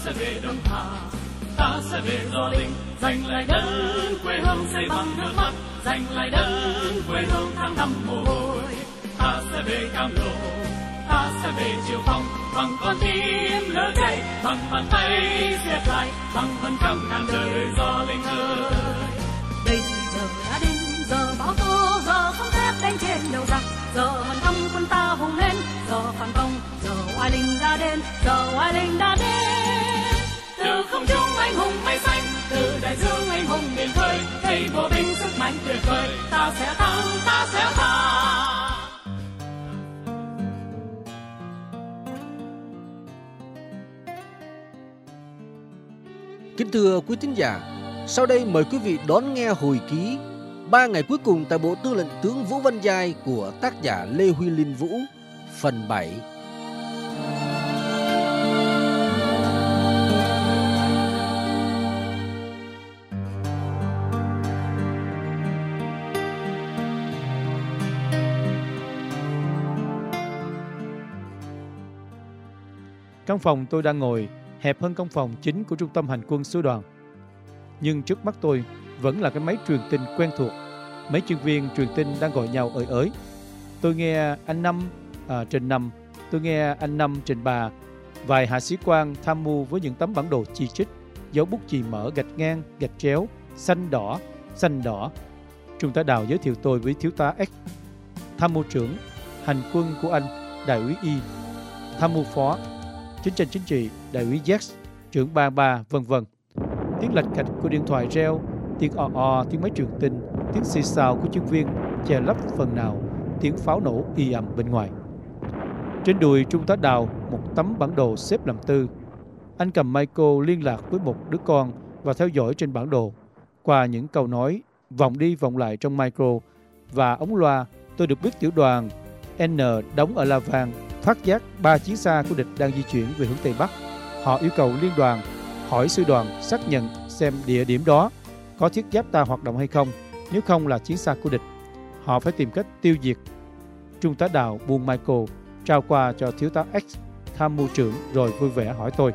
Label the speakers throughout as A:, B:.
A: sẽ về Đông Hà, ta sẽ về Gio Linh, giành lại đất quê hương xây bằng nước mắt, giành lại đất quê hương tháng năm mồ hôi. Ta sẽ về Cam Lộ, ta sẽ về Triệu Phong, bằng con tim lửa cháy, bằng bàn tay siết lại, bằng hơn trăm ngàn đời Gio Linh ơi.
B: Bây giờ đã đến giờ bão tố, giờ không thép đánh trên đầu giặc, giờ hàn thăm quân ta hùng lên, giờ phản công, giờ oai linh đã đến, giờ oai linh đã đến.
A: Từ không trung anh hùng mây xanh, từ đại dương anh hùng biển khơi, thấy bộ binh sức mạnh tuyệt vời, ta sẽ thắng, ta sẽ thắng.
C: Kính thưa quý thính giả, sau đây mời quý vị đón nghe hồi ký 3 ngày cuối cùng tại Bộ Tư lệnh tướng Vũ Văn Giai của tác giả Lê Huy Linh Vũ, phần 7.
D: Căn phòng tôi đang ngồi hẹp hơn căn phòng chính của trung tâm hành quân sư đoàn. Nhưng trước mắt tôi vẫn là cái máy truyền tin quen thuộc. Mấy chuyên viên truyền tin đang gọi nhau ới ới. Tôi nghe anh Năm trình 5, tôi nghe anh Năm trình 3. Vài hạ sĩ quan tham mưu với những tấm bản đồ chi chít, dấu bút chì mở gạch ngang, gạch chéo, xanh đỏ. Trung tá Đào giới thiệu tôi với thiếu tá X. Tham mưu trưởng hành quân của anh, đại úy Y. Tham mưu phó chiến tranh chính trị, đại úy Z, trưởng 33, vân vân. Tiếng lạch cạch của điện thoại reo, tiếng tiếng máy truyền tin, tiếng xì xào của chuyên viên che lấp phần nào tiếng pháo nổ y ầm bên ngoài. Trên đùi Trung tá Đào một tấm bản đồ xếp làm tư. Anh cầm micro liên lạc với một đứa con và theo dõi trên bản đồ. Qua những câu nói vòng đi vòng lại trong micro và ống loa, tôi được biết tiểu đoàn N đóng ở La Vang phát giác 3 chiến xa của địch đang di chuyển về hướng Tây Bắc. Họ yêu cầu liên đoàn hỏi sư đoàn xác nhận xem địa điểm đó có thiết giáp ta hoạt động hay không. Nếu không là chiến xa của địch, họ phải tìm cách tiêu diệt. Trung tá Đào buông micro, trao qua cho thiếu tá X, tham mưu trưởng, rồi vui vẻ hỏi tôi: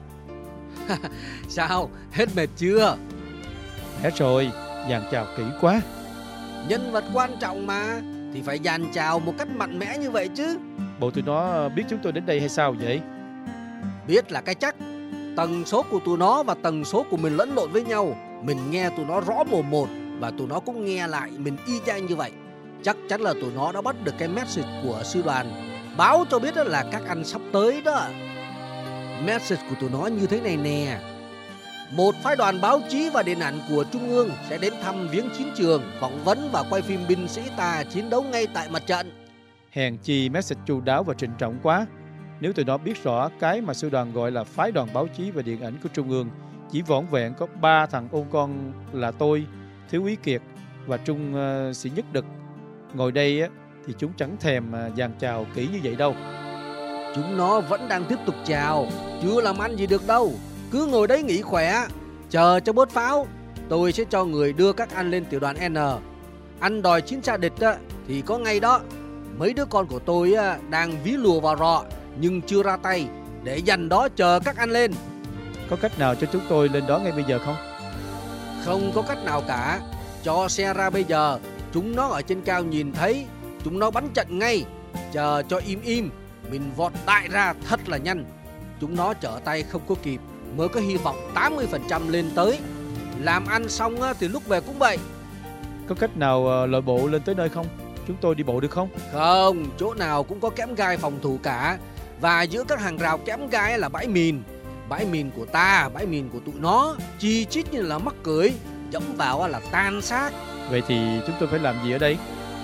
C: Sao, hết mệt chưa?
D: Hết rồi, dàn chào kỹ quá.
C: Nhân vật quan trọng mà, thì phải dàn chào một cách mạnh mẽ như vậy chứ.
D: Bộ tụi nó biết chúng tôi đến đây hay sao vậy?
C: Biết là cái chắc. Tần số của tụi nó và tần số của mình lẫn lộn với nhau. Mình nghe tụi nó rõ mồm một, và tụi nó cũng nghe lại mình y chang như vậy. Chắc chắn là tụi nó đã bắt được cái message của sư đoàn, báo cho biết là các anh sắp tới đó. Message của tụi nó như thế này nè: một phái đoàn báo chí và điện ảnh của Trung ương sẽ đến thăm viếng chiến trường, phỏng vấn và quay phim binh sĩ ta chiến đấu ngay tại mặt trận.
D: Hèn chi message chu đáo và trịnh trọng quá. Nếu tụi nó biết rõ cái mà sư đoàn gọi là phái đoàn báo chí và điện ảnh của Trung ương chỉ vỏn vẹn có 3 thằng ôn con là tôi, thiếu úy Kiệt và trung sĩ Nhất Đực ngồi đây á, thì chúng chẳng thèm dàn chào kỹ như vậy đâu.
C: Chúng nó vẫn đang tiếp tục chào, chưa làm ăn gì được đâu. Cứ ngồi đấy nghỉ khỏe, chờ cho bớt pháo. Tôi sẽ cho người đưa các anh lên tiểu đoàn N. Anh đòi chiến xa địch á, thì có ngay đó. Mấy đứa con của tôi á, đang ví lùa vào rọ nhưng chưa ra tay, để dành đó chờ các anh lên.
D: Có cách nào cho chúng tôi lên đó ngay bây giờ không?
C: Không có cách nào cả. Cho xe ra bây giờ, chúng nó ở trên cao nhìn thấy, chúng nó bắn trận ngay. Chờ cho im, mình vọt đại ra thật là nhanh. Chúng nó trở tay không có kịp, mới có hy vọng 80% lên tới. Làm ăn xong thì lúc về cũng vậy.
D: Có cách nào lội bộ lên tới nơi không? Chúng tôi đi bộ được không?
C: Không, chỗ nào cũng có kẽm gai phòng thủ cả. Và giữa các hàng rào kẽm gai là bãi mìn. Bãi mìn của ta, bãi mìn của tụi nó, chi chít như là mắc cưới, dẫm vào là tan xác.
D: Vậy thì chúng tôi phải làm gì ở đây?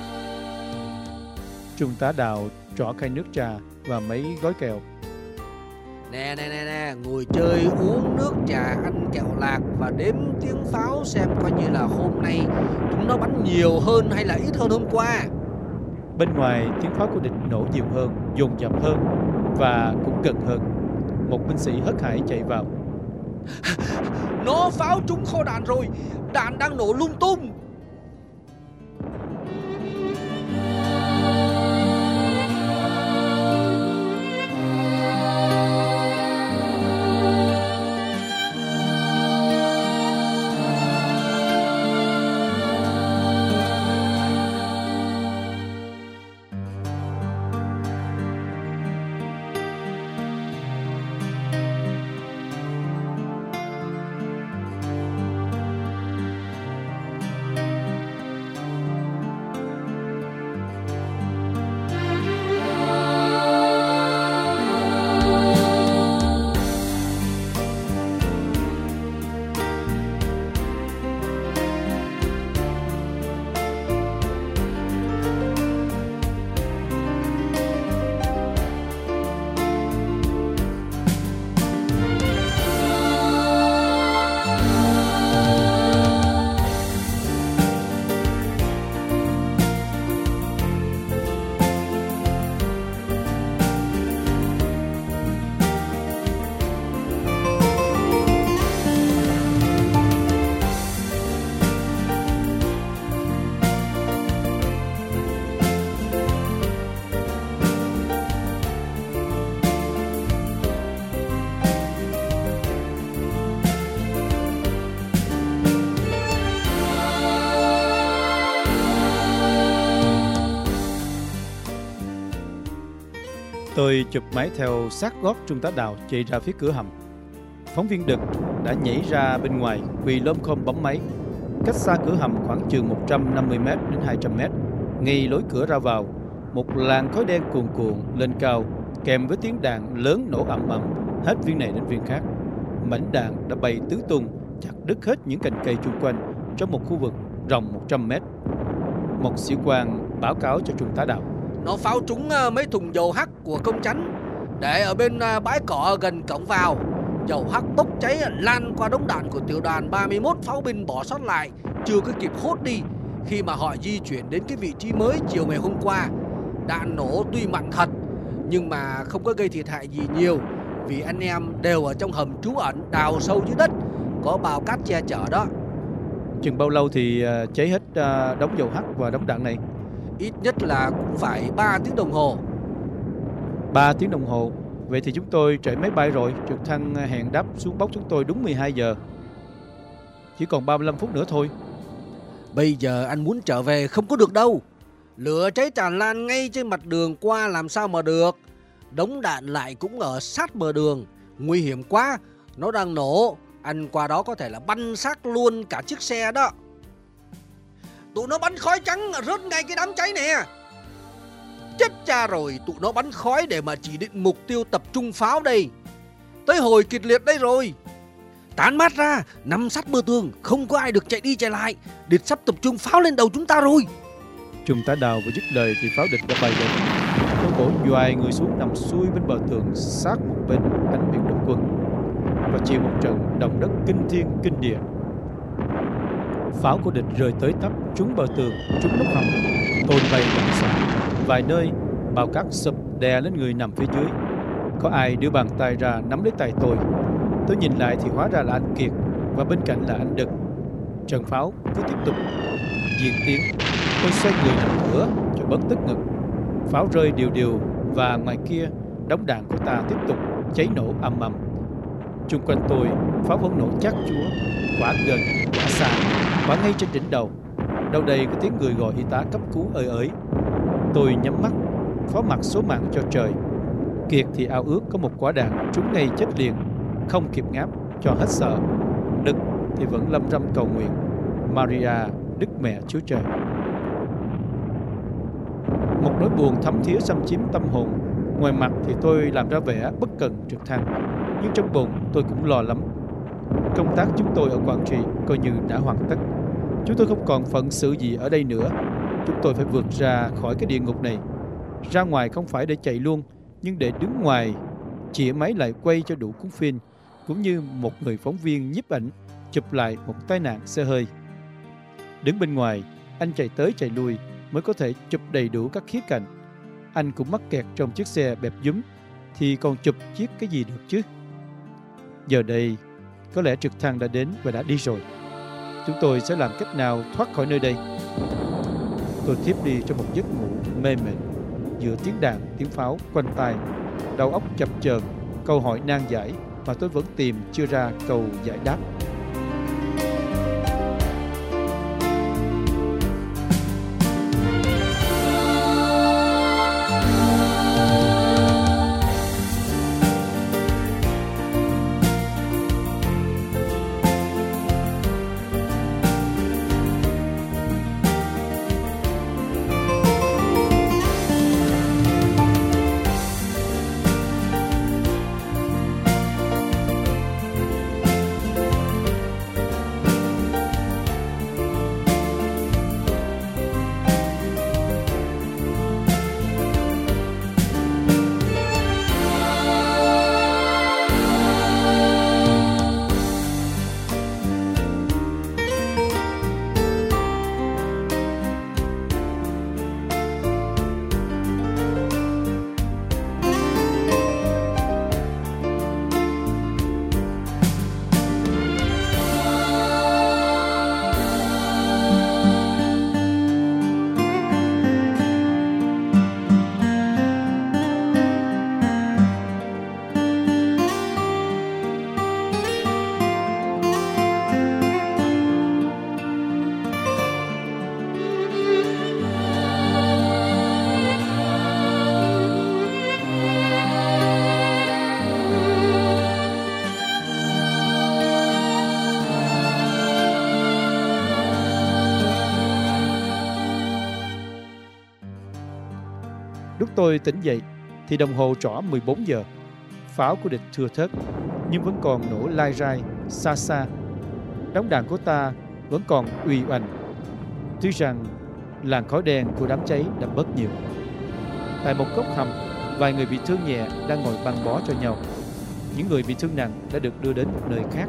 D: Trung tá Đào trỏ khay nước trà và mấy gói kẹo.
C: Nè, ngồi chơi uống nước trà, ăn kẹo lạc và đếm tiếng pháo xem coi như là hôm nay chúng nó bắn nhiều hơn hay là ít hơn hôm qua.
D: Bên ngoài tiếng pháo của địch nổ nhiều hơn, dồn dập hơn và cũng gần hơn. Một binh sĩ hớt hải chạy vào.
C: Nó pháo trúng kho đạn rồi, đạn đang nổ lung tung.
D: Tôi chụp máy theo sát gót Trung tá Đào chạy ra phía cửa hầm. Phóng viên Đực đã nhảy ra bên ngoài, quỳ lom khom bấm máy. Cách xa cửa hầm khoảng chừng 150m đến 200m, ngay lối cửa ra vào, một làn khói đen cuồn cuộn lên cao, kèm với tiếng đạn lớn nổ ầm ầm, hết viên này đến viên khác. Mảnh đạn đã bay tứ tung, chặt đứt hết những cành cây chung quanh trong một khu vực rộng 100m. Một sĩ quan báo cáo cho Trung tá Đào:
C: Nó pháo trúng mấy thùng dầu hắc của công chánh để ở bên bãi cỏ gần cổng vào. Dầu hắc bốc cháy lan qua đống đạn của tiểu đoàn 31 pháo binh bỏ sót lại, chưa có kịp hốt đi khi mà họ di chuyển đến cái vị trí mới chiều ngày hôm qua. Đạn nổ tuy mạnh thật nhưng mà không có gây thiệt hại gì nhiều, vì anh em đều ở trong hầm trú ẩn đào sâu dưới đất, có bao cát che chở đó.
D: Chừng bao lâu thì cháy hết đống dầu hắc và đống đạn này?
C: Ít nhất là cũng phải 3 tiếng đồng hồ.
D: 3 tiếng đồng hồ? Vậy thì chúng tôi chạy máy bay rồi. Trực thăng hẹn đáp xuống bốc chúng tôi đúng 12 giờ. Chỉ còn 35 phút nữa thôi.
C: Bây giờ anh muốn trở về không có được đâu. Lửa cháy tràn lan ngay trên mặt đường qua làm sao mà được. Đống đạn lại cũng ở sát bờ đường. Nguy hiểm quá, nó đang nổ. Anh qua đó có thể là bắn xác luôn cả chiếc xe đó. Tụi nó bắn khói trắng rớt ngay cái đám cháy nè. Chết cha rồi, tụi nó bắn khói để mà chỉ định mục tiêu tập trung pháo đây. Tới hồi kịch liệt đây rồi. Tán mát ra, nằm sát bờ tường, không có ai được chạy đi chạy lại. Địch sắp tập trung pháo lên đầu chúng ta rồi.
D: Trung tá Đào vừa dứt lời thì pháo địch đã bay đến. Tôi cổ doài người xuống nằm xuôi bên bờ tường sát một bên ánh biệt đội quân, và chịu một trận động đất kinh thiên kinh địa. Pháo của địch rơi tới tấp trúng bờ tường, trúng nóc hầm, tôn bay loạn xạ. Vài nơi bao cát sụp đè lên người nằm phía dưới. Có ai đưa bàn tay ra nắm lấy tay tôi. Tôi nhìn lại thì hóa ra là anh Kiệt, và bên cạnh là anh Đực. Trận pháo cứ tiếp tục diễn tiến. Tôi xoay người nằm ngửa cho bớt tức ngực. Pháo rơi đều đều, và ngoài kia đống đạn của ta tiếp tục cháy nổ ầm ầm. Chung quanh tôi pháo vẫn nổ chát chúa, quả gần, quả xa, quả ngay trên đỉnh đầu. Đâu đây có tiếng người gọi y tá cấp cứu ơi ới. Tôi nhắm mắt, phó mặc số mạng cho trời. Kiệt thì ao ước có một quả đạn trúng ngay chết liền, không kịp ngáp cho hết sợ. Đực thì vẫn lâm râm cầu nguyện: Maria, Đức Mẹ Chúa Trời. Một nỗi buồn thấm thía xâm chiếm tâm hồn. Ngoài mặt thì tôi làm ra vẻ bất cần trực thăng, nhưng trong bụng tôi cũng lo lắm. Công tác chúng tôi ở Quảng Trị coi như đã hoàn tất. Chúng tôi không còn phận sự gì ở đây nữa. Chúng tôi phải vượt ra khỏi cái địa ngục này. Ra ngoài không phải để chạy luôn, nhưng để đứng ngoài, chĩa máy lại quay cho đủ cuốn phim, cũng như một người phóng viên nhiếp ảnh chụp lại một tai nạn xe hơi. Đứng bên ngoài, anh chạy tới chạy lui mới có thể chụp đầy đủ các khía cạnh. Anh cũng mắc kẹt trong chiếc xe bẹp dúm, thì còn chụp chiếc cái gì được chứ? Giờ đây, có lẽ trực thăng đã đến và đã đi rồi. Chúng tôi sẽ làm cách nào thoát khỏi nơi đây? Tôi thiếp đi trong một giấc ngủ mê mệt, giữa tiếng đạn, tiếng pháo quanh tai. Đầu óc chập chờn, câu hỏi nan giải mà tôi vẫn tìm chưa ra câu giải đáp. Lúc tôi tỉnh dậy thì đồng hồ trỏ 14 giờ. Pháo của địch thưa thớt nhưng vẫn còn nổ lai rai xa xa. Đống đạn của ta vẫn còn uy oanh. Tuy rằng làn khói đen của đám cháy đã bớt nhiều. Tại một góc hầm, vài người bị thương nhẹ đang ngồi băng bó cho nhau. Những người bị thương nặng đã được đưa đến một nơi khác.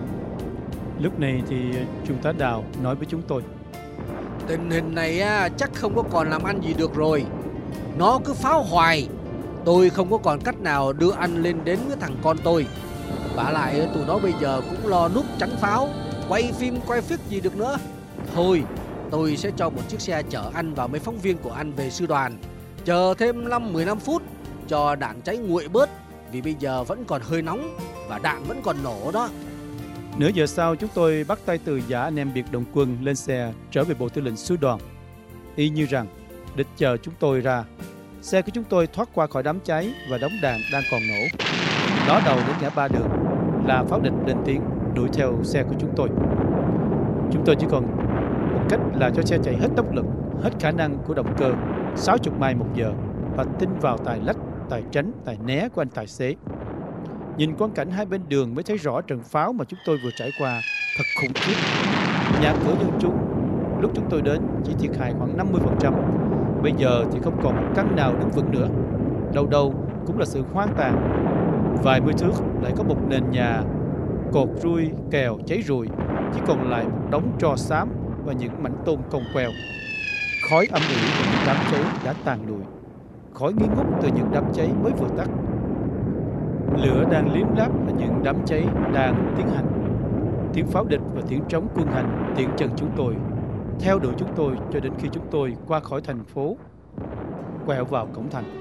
D: Lúc này thì Trung tá Đào nói với chúng tôi:
C: Tình hình này chắc không có còn làm ăn gì được rồi. Nó cứ pháo hoài. Tôi không có còn cách nào đưa ăn lên đến với thằng con tôi. Vả lại tụi nó bây giờ cũng lo núp tránh pháo, quay phim quay phiếc gì được nữa. Thôi, tôi sẽ cho một chiếc xe chở anh và mấy phóng viên của anh về sư đoàn. Chờ thêm 5-15 phút cho đạn cháy nguội bớt, vì bây giờ vẫn còn hơi nóng và đạn vẫn còn nổ đó.
D: Nửa giờ sau, chúng tôi bắt tay từ giả anh em biệt động quân lên xe trở về bộ tư lệnh sư đoàn. Y như rằng địch chờ chúng tôi ra. Xe của chúng tôi thoát qua khỏi đám cháy và đống đạn đang còn nổ. Nó đầu đến ngã ba đường là pháo địch lên tiếng đuổi theo xe của chúng tôi. Chúng tôi chỉ còn một cách là cho xe chạy hết tốc lực, hết khả năng của động cơ 60 mile một giờ và tin vào tài lách, tài tránh, tài né của anh tài xế. Nhìn quang cảnh hai bên đường mới thấy rõ trận pháo mà chúng tôi vừa trải qua thật khủng khiếp. Nhà cửa dân chúng lúc chúng tôi đến chỉ thiệt hại khoảng 50%. Bây giờ thì không còn một căn nào đứng vững nữa. Đâu đâu cũng là sự hoang tàn. Vài mươi thước lại có một nền nhà cột rui kèo cháy rụi, chỉ còn lại một đống tro xám và những mảnh tôn cong queo. Khói âm ỉ của những đám cháy đã tàn lụi, khói nghi ngút từ những đám cháy mới vừa tắt. Lửa đang liếm láp ở những đám cháy đang tiến hành. Tiếng pháo địch và tiếng trống quân hành tiện chân chúng tôi, theo đuổi chúng tôi cho đến khi chúng tôi qua khỏi thành phố, quẹo vào cổng thành.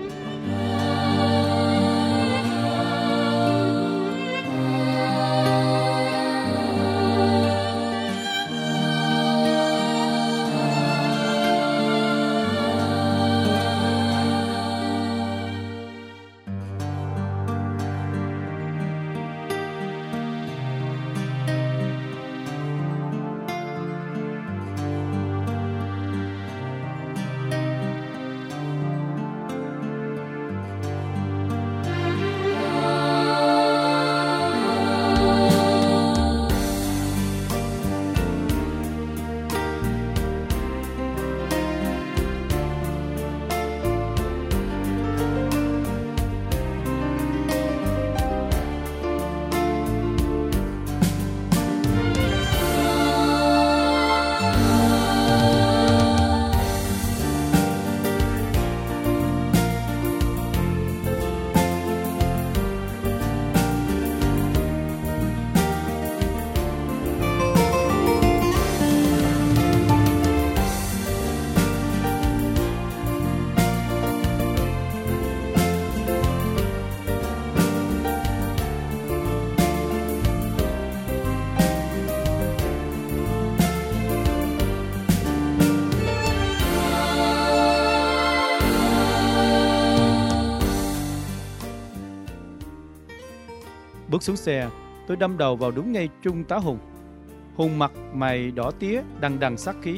D: Bước xuống xe, tôi đâm đầu vào đúng ngay Trung tá Hùng. Hùng mặt mày đỏ tía, đằng đằng sát khí.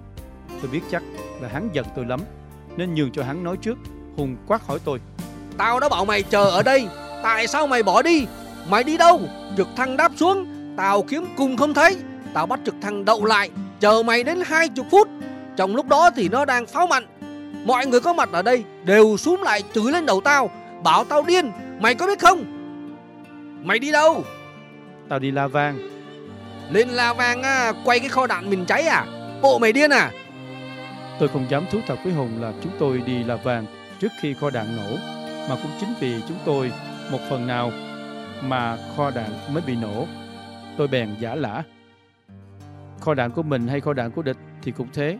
D: Tôi biết chắc là hắn giận tôi lắm, nên nhường cho hắn nói trước. Hùng quát hỏi tôi:
C: Tao đã bảo mày chờ ở đây, tại sao mày bỏ đi? Mày đi đâu? Trực thăng đáp xuống, tao kiếm cùng không thấy. Tao bắt trực thăng đậu lại, chờ mày đến 20 phút. Trong lúc đó thì nó đang pháo mạnh. Mọi người có mặt ở đây đều xúm lại chửi lên đầu tao, bảo tao điên. Mày có biết không? Mày đi đâu?
D: Tao đi La Vang.
C: Lên La Vang quay cái kho đạn mình cháy à? Bộ mày điên à?
D: Tôi không dám thú thật với Hùng là chúng tôi đi La Vang trước khi kho đạn nổ, mà cũng chính vì chúng tôi một phần nào mà kho đạn mới bị nổ. Tôi bèn giả lả: Kho đạn của mình hay kho đạn của địch thì cũng thế.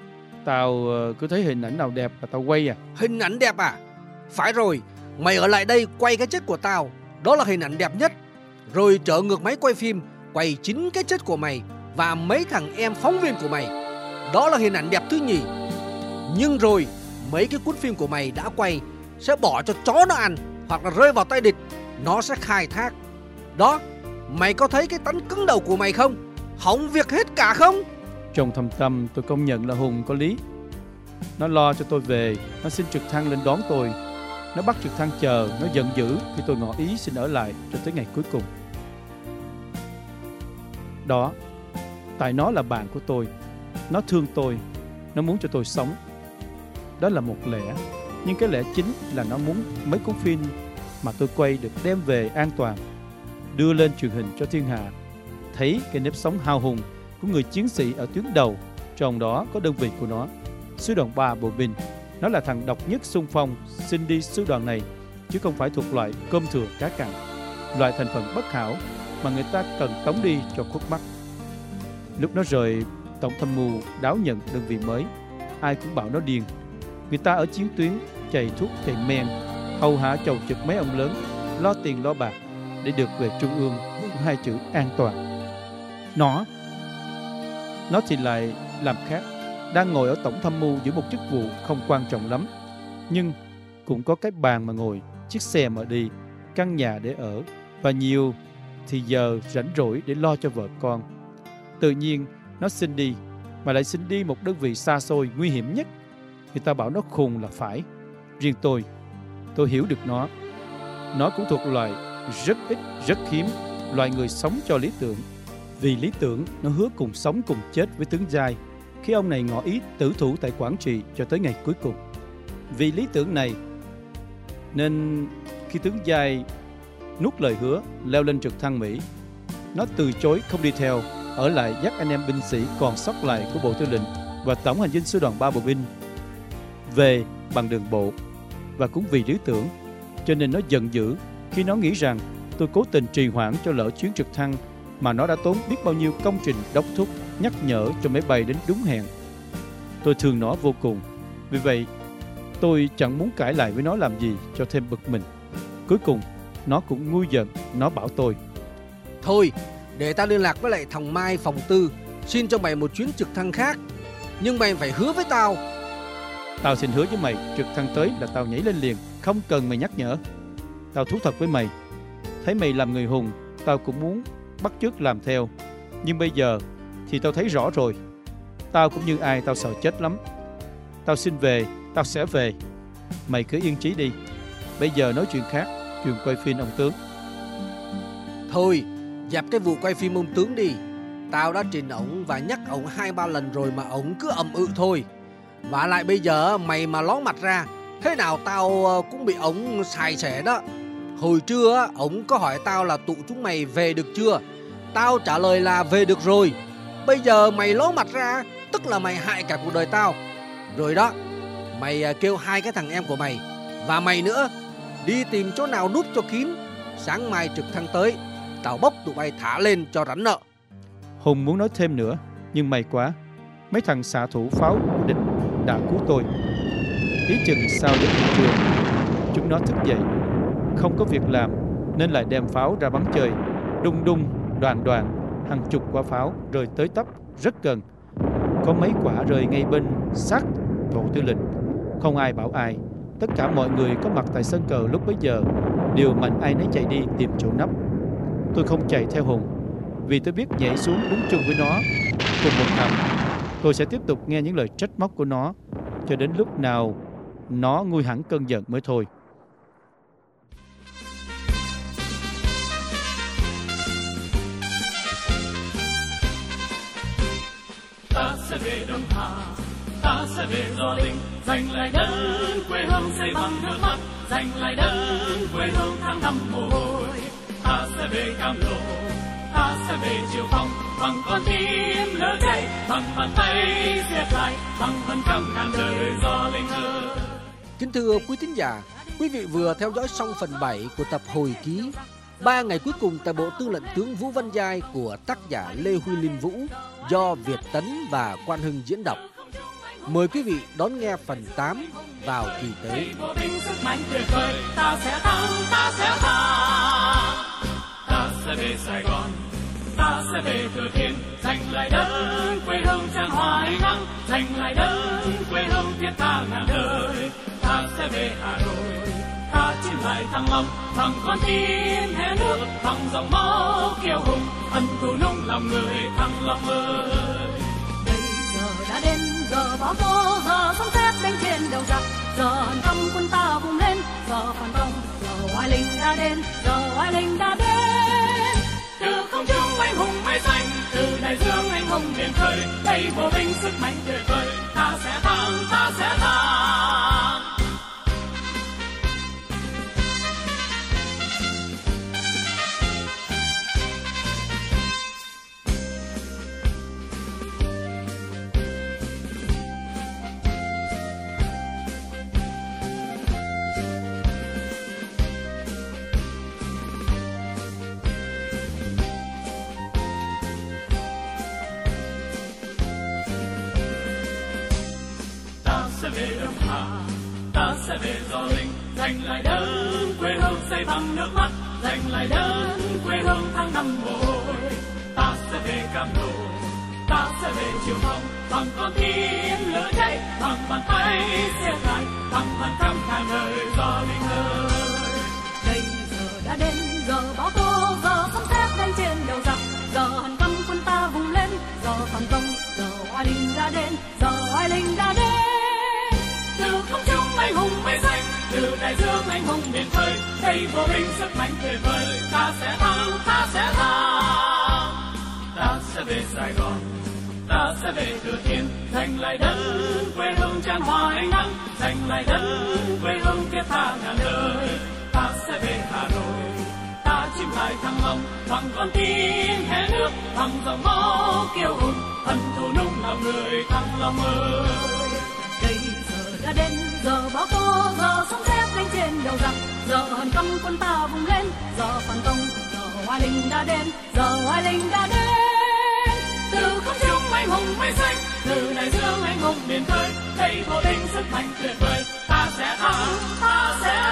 D: Tao cứ thấy hình ảnh nào đẹp là tao quay à.
C: Hình ảnh đẹp à? Phải rồi, mày ở lại đây quay cái chết của tao, đó là hình ảnh đẹp nhất. Rồi trở ngược máy quay phim, quay chính cái chết của mày và mấy thằng em phóng viên của mày, đó là hình ảnh đẹp thứ nhì. Nhưng rồi mấy cái cuốn phim của mày đã quay sẽ bỏ cho chó nó ăn, hoặc là rơi vào tay địch, nó sẽ khai thác. Đó, mày có thấy cái tánh cứng đầu của mày không? Hỏng việc hết cả không?
D: Trong thâm tâm tôi công nhận là Hùng có lý. Nó lo cho tôi về, nó xin trực thăng lên đón tôi. Nó bắt trực thăng chờ, nó giận dữ khi tôi ngỏ ý xin ở lại cho tới ngày cuối cùng. Đó, tại nó là bạn của tôi. Nó thương tôi, nó muốn cho tôi sống. Đó là một lẽ, nhưng cái lẽ chính là nó muốn mấy cuốn phim mà tôi quay được đem về an toàn, đưa lên truyền hình cho thiên hạ, thấy cái nếp sống hào hùng của người chiến sĩ ở tuyến đầu, trong đó có đơn vị của nó, Sư đoàn 3 Bộ binh. Nó là thằng độc nhất xung phong xin đi sư đoàn này, chứ không phải thuộc loại cơm thừa cá cặn, loại thành phần bất hảo mà người ta cần tống đi cho khuất mắt. Lúc nó rời tổng tham mưu đáo nhận đơn vị mới, ai cũng bảo nó điên. Người ta ở chiến tuyến chạy thuốc chạy men, hầu hạ chầu trực mấy ông lớn, lo tiền lo bạc để được về trung ương với hai chữ an toàn. Nó thì lại làm khác, đang ngồi ở tổng tham mưu giữ một chức vụ không quan trọng lắm, nhưng cũng có cái bàn mà ngồi, chiếc xe mà đi, căn nhà để ở, và nhiều thì giờ rảnh rỗi để lo cho vợ con. Tự nhiên nó xin đi, mà lại xin đi một đơn vị xa xôi, nguy hiểm nhất. Người ta bảo nó khùng là phải. Riêng tôi hiểu được nó. Nó cũng thuộc loại rất ít, rất hiếm, loài người sống cho lý tưởng. Vì lý tưởng, nó hứa cùng sống cùng chết với Tướng Giai khi ông này ngỏ ý tử thủ tại Quảng Trị cho tới ngày cuối cùng. Vì lý tưởng này nên khi Tướng Giai nuốt lời hứa leo lên trực thăng Mỹ, nó từ chối không đi theo, ở lại dắt anh em binh sĩ còn sót lại của Bộ Tư lệnh và Tổng hành dinh Sư đoàn 3 Bộ binh về bằng đường bộ. Và cũng vì lý tưởng cho nên nó giận dữ khi nó nghĩ rằng tôi cố tình trì hoãn cho lỡ chuyến trực thăng mà nó đã tốn biết bao nhiêu công trình đốc thúc nhắc nhở cho máy bay đến đúng hẹn. Tôi thương nó vô cùng, vì vậy tôi chẳng muốn cãi lại với nó làm gì cho thêm bực mình. Cuối cùng nó cũng ngu giận, nó bảo tôi:
C: Thôi, để ta liên lạc với lại thằng Mai phòng tư, xin cho mày một chuyến trực thăng khác, nhưng mày phải hứa với tao.
D: Tao xin hứa với mày, trực thăng tới là tao nhảy lên liền, không cần mày nhắc nhở. Tao thú thật với mày, thấy mày làm người hùng, tao cũng muốn bắt chước làm theo. Nhưng bây giờ thì tao thấy rõ rồi, tao cũng như ai, tao sợ chết lắm. Tao xin về, tao sẽ về. Mày cứ yên trí đi. Bây giờ nói chuyện khác, chuyện quay phim ông tướng.
C: Thôi, dẹp cái vụ quay phim ông tướng đi. Tao đã trình ổng và nhắc ổng 2-3 lần rồi mà ổng cứ ậm ừ thôi. Và lại bây giờ mày mà ló mặt ra, thế nào tao cũng bị ổng xài xẻ đó. Hồi trưa ổng có hỏi tao là tụi chúng mày về được chưa. Tao trả lời là về được rồi. Bây giờ mày ló mặt ra, tức là mày hại cả cuộc đời tao. Rồi đó, mày kêu 2 cái thằng em của mày và mày nữa đi tìm chỗ nào núp cho kín. Sáng mai trực thăng tới, tao bốc tụi bay thả lên cho rắn nợ.
D: Hùng muốn nói thêm nữa, nhưng may quá, mấy thằng xạ thủ pháo của địch đã cứu tôi. Ý chừng sau đến hiện trường, chúng nó thức dậy, không có việc làm nên lại đem pháo ra bắn chơi. Đung đung, đoàn đoàn, hàng chục quả pháo rơi tới tấp rất gần. Có mấy quả rơi ngay bên sát Bộ Tư lệnh. Không ai bảo ai. Tất cả mọi người có mặt tại sân cờ lúc bấy giờ đều mạnh ai nấy chạy đi tìm chỗ nấp. Tôi không chạy theo Hùng, vì tôi biết nhảy xuống đứng chung với nó cùng một nằm, tôi sẽ tiếp tục nghe những lời trách móc của nó cho đến lúc nào nó nguôi hẳn cơn giận mới thôi.
A: Ta sẽ về Đông Hà, ta sẽ về Gio Linh, giành lại đất quê hương xây bằng nước mắt, giành lại đất quê hương tháng năm mồ hôi. Ta sẽ về Cam Lộ, ta sẽ về Triệu Phong, bằng con tim lửa cháy, bằng bàn tay siết lại, bằng phần trăm ngàn đời Gio Linh ơi.
C: Kính thưa quý thính giả, quý vị vừa theo dõi xong phần 7 của tập hồi ký 3 ngày cuối cùng tại Bộ Tư lệnh tướng Vũ Văn Giai của tác giả Lê Huy Linh Vũ do Việt Tấn và Quan Hưng diễn đọc. Mời quý vị đón nghe phần 8 vào kỳ tới.
A: Ta sẽ thắng, ta sẽ thắng. Ta sẽ về Sài Gòn, ta sẽ về Thừa Thiên, giành lại đất quê hương tràn hoài nắng, giành lại đất quê hương thiết tha ngàn đời. Ta sẽ về Hà Nội, ta chinh lại Thăng Long, bằng con tim hé nước, bằng dòng máu kiêu hùng, ân thù nung lòng người Thăng Long ơi.
B: Bây giờ đã đến giờ bão tố, giờ sóng thép giờ hàn thăm quân ta vùng lên, giờ phản công, giờ oai linh đã đến, giờ oai linh đã đến.
A: Từ không trung anh hùng mây xanh, từ đại dương anh hùng biển khơi, đây bộ binh sức mạnh tuyệt vời, ta sẽ thắng, ta sẽ thắng. Về Đông Hà, ta sẽ về Gio Linh, giành lại đất quê hương xây bằng nước mắt, giành lại đất quê hương tháng năm mồ hôi. Ta sẽ về Cam Lộ, ta sẽ về Chiều Phong, bằng con tim lửa cháy, bằng bàn tay xe dài, bằng bàn cắm ngàn đời Gio Linh ơi.
B: Đây giờ đã đến, giờ bão tố, giờ sấm sét đánh trên đầu giặc, giờ hàn căm quân ta vùng lên, giờ phản công, giờ oai linh đã đến, giờ oai linh đã đến.
A: Từ không trung anh hùng mây xanh, từ đại dương anh hùng biển khơi, đây vô binh sức mạnh tuyệt vời, ta sẽ thắng, ta sẽ thắng. Ta sẽ về Sài Gòn, ta sẽ về Thừa Thiên, giành lại đất quê hương tràn hòa ánh nắng, giành lại đất quê hương thiết tha ngàn đời. Ta sẽ về Hà Nội, ta chìm lại Thăng Long, bằng con tim hé nước, bằng dòng máu kiêu hùng, thần thù nung lòng người Thăng Long ơi.
B: Đây giờ đã đến, giờ bão tố, giờ sấm sét đánh trên đầu giặc, giờ hàn căm quân ta vùng lên, giờ phản công, giờ oai linh đã đến, giờ oai linh đã đến.
A: Từ không trung anh hùng mây xanh, từ đại dương anh hùng biển khơi, đây bộ binh sức mạnh tuyệt vời, ta sẽ thắng, ta sẽ